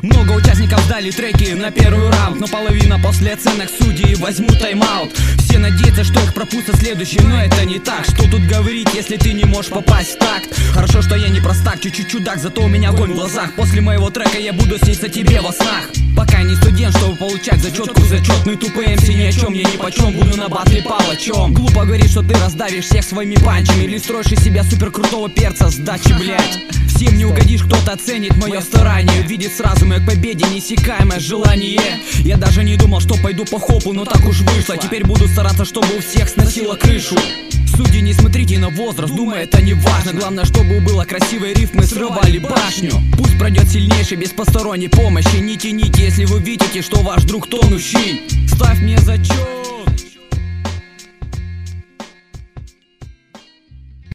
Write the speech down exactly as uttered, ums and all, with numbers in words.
Много участников сдали треки на первый раунд, но половина после оценок судей возьмут тайм-аут. Все надеются, что их пропустят следующий, но это не так. Что тут говорить, если ты не можешь попасть в такт? Хорошо, что я не простак, чуть-чуть чудак, зато у меня огонь в глазах. После моего трека я буду сниться тебе во снах. Пока не студент, чтобы получать зачетку зачетный. Тупый эм си ни о чем, я ни почем, буду на батле палачом. Глупо говорить, что ты раздавишь всех своими панчами, или строишь из себя супер крутого перца с дачи, блять. Всем не угодишь, кто-то оценит мое старание, видит сразу мое к победе неиссякаемое желание. Я даже не думал, что пойду по хопу, но так уж вышло. Теперь буду стараться, чтобы у всех сносило крышу. Судьи, не смотрите на возраст, думаю, это не важно. Главное, чтобы было красивые рифмы, срывали башню. Пусть пройдет сильнейший, без посторонней помощи. Не тяните, если вы видите, что ваш друг тонущий. Ставь мне зачет.